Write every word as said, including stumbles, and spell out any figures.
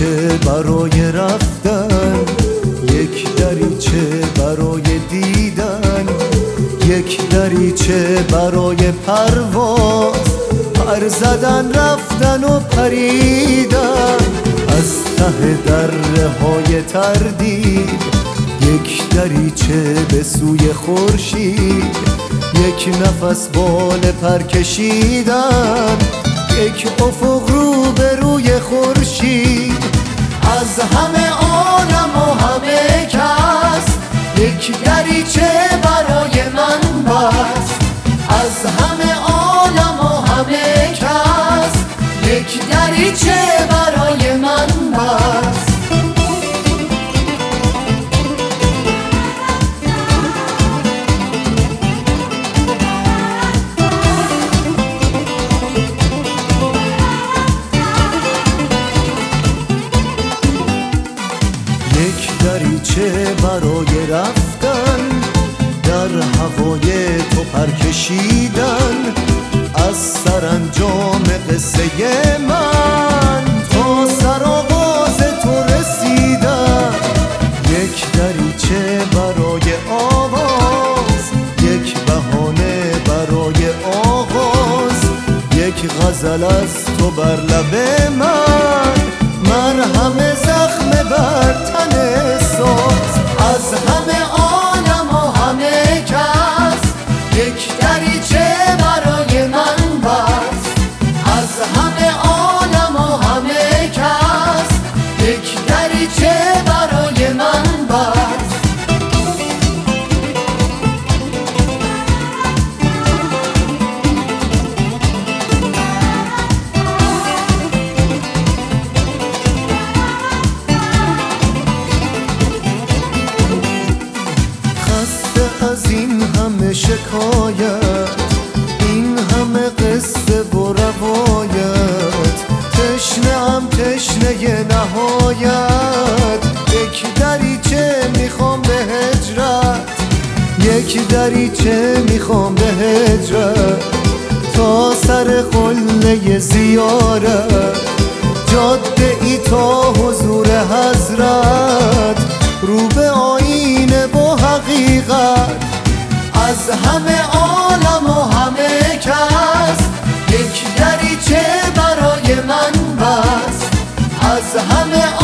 دریچه برای رفتن، یک دریچه برای دیدن، یک دریچه برای پرواز، پر زدن رفتن و پریدن از ته دره های تردید. یک دریچه به سوی خورشید، یک نفس بال پر کشیدن، یک افق رو به روی خورشید. از همه عالم و همه کس یک دریچه برای من بست. از همه عالم و همه کس یک دریچه برای من بست. یک دریچه برای رفتن، در هوای تو پر کشیدن، از سرانجام قصه من تا سرآغاز تو رسیدن. یک دریچه برای آواز، یک بهانه برای آغاز، یک غزل از تو بر لب من، مرهم زخم بر تن ساز. از همه عالم و همه کس یک دریچه برای من بست. از همه عالم و همه کس یک دریچه برای من بست. از این همه شکایت، این همه قصه و روایت، تشنه‌ام تشنه نهایت. یک دریچه میخوام به هجرت، یک دریچه میخوام به هجرت، تا سر قله زیارت، جاده ای تا حضور حضرت، رو به آینه و حقیقت. از همه عالم و همه کس یک دریچه برای من بست. از همه